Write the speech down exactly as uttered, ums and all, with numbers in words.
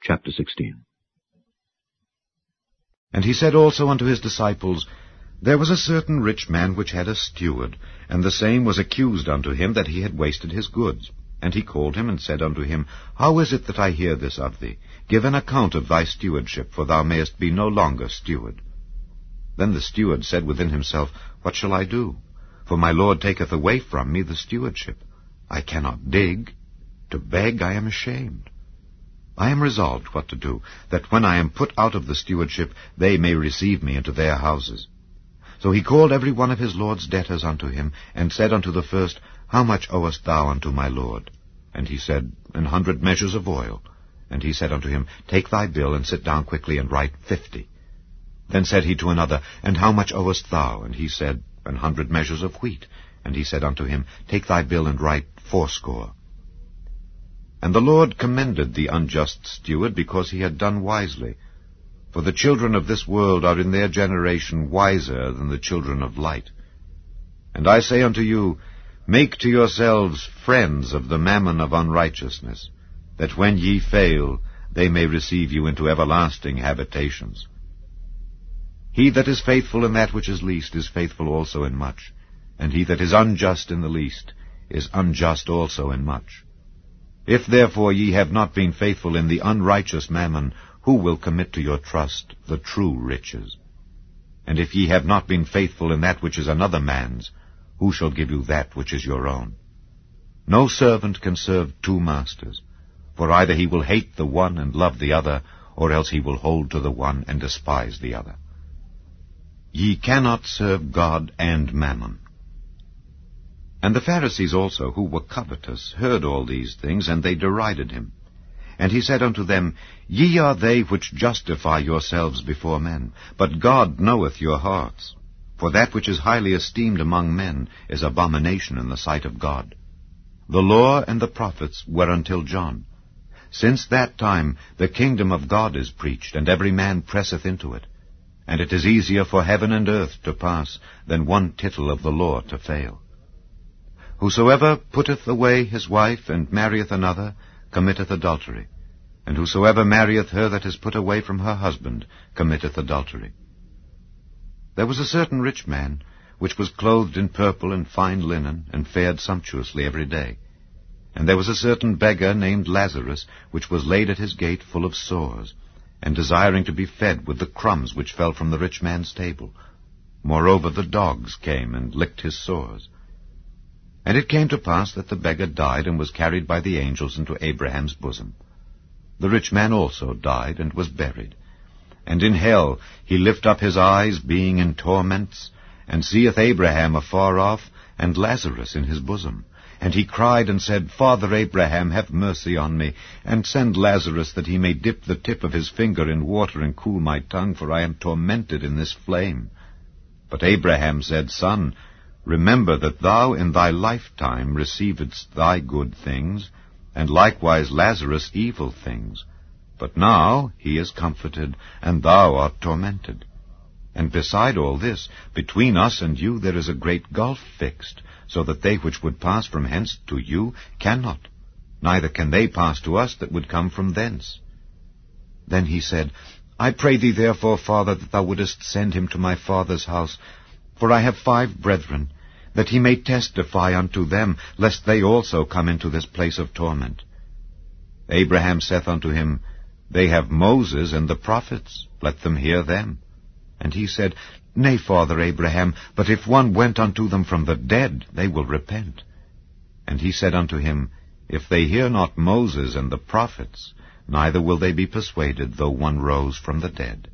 Chapter sixteen. And he said also unto his disciples, There was a certain rich man which had a steward, and the same was accused unto him that he had wasted his goods. And he called him, and said unto him, How is it that I hear this of thee? Give an account of thy stewardship, for thou mayest be no longer steward. Then the steward said within himself, What shall I do? For my Lord taketh away from me the stewardship. I cannot dig. To beg I am ashamed. I am resolved what to do, that when I am put out of the stewardship, they may receive me into their houses. So he called every one of his lord's debtors unto him, and said unto the first, How much owest thou unto my lord? And he said, An hundred measures of oil. And he said unto him, Take thy bill, and sit down quickly, and write fifty. Then said he to another, And how much owest thou? And he said, An hundred measures of wheat. And he said unto him, Take thy bill, and write fourscore. And the Lord commended the unjust steward, because he had done wisely. For the children of this world are in their generation wiser than the children of light. And I say unto you, Make to yourselves friends of the mammon of unrighteousness, that when ye fail, they may receive you into everlasting habitations. He that is faithful in that which is least is faithful also in much, and he that is unjust in the least is unjust also in much. If therefore ye have not been faithful in the unrighteous mammon, who will commit to your trust the true riches? And if ye have not been faithful in that which is another man's, who shall give you that which is your own? No servant can serve two masters, for either he will hate the one and love the other, or else he will hold to the one and despise the other. Ye cannot serve God and mammon. And the Pharisees also, who were covetous, heard all these things, and they derided him. And he said unto them, Ye are they which justify yourselves before men, but God knoweth your hearts. For that which is highly esteemed among men is abomination in the sight of God. The law and the prophets were until John. Since that time the kingdom of God is preached, and every man presseth into it. And it is easier for heaven and earth to pass than one tittle of the law to fail. Whosoever putteth away his wife, and marrieth another, committeth adultery. And whosoever marrieth her that is put away from her husband, committeth adultery. There was a certain rich man, which was clothed in purple and fine linen, and fared sumptuously every day. And there was a certain beggar named Lazarus, which was laid at his gate full of sores, and desiring to be fed with the crumbs which fell from the rich man's table. Moreover, the dogs came and licked his sores. And it came to pass that the beggar died, and was carried by the angels into Abraham's bosom. The rich man also died, and was buried. And in hell he lift up his eyes, being in torments, and seeth Abraham afar off, and Lazarus in his bosom. And he cried and said, Father Abraham, have mercy on me, and send Lazarus, that he may dip the tip of his finger in water, and cool my tongue, for I am tormented in this flame. But Abraham said, Son, remember that thou in thy lifetime receivedst thy good things, and likewise Lazarus evil things. But now he is comforted, and thou art tormented. And beside all this, between us and you there is a great gulf fixed, so that they which would pass from hence to you cannot, neither can they pass to us that would come from thence. Then he said, I pray thee therefore, Father, that thou wouldest send him to my father's house, for I have five brethren, that he may testify unto them, lest they also come into this place of torment. Abraham saith unto him, They have Moses and the prophets, let them hear them. And he said, Nay, Father Abraham, but if one went unto them from the dead, they will repent. And he said unto him, If they hear not Moses and the prophets, neither will they be persuaded, though one rose from the dead.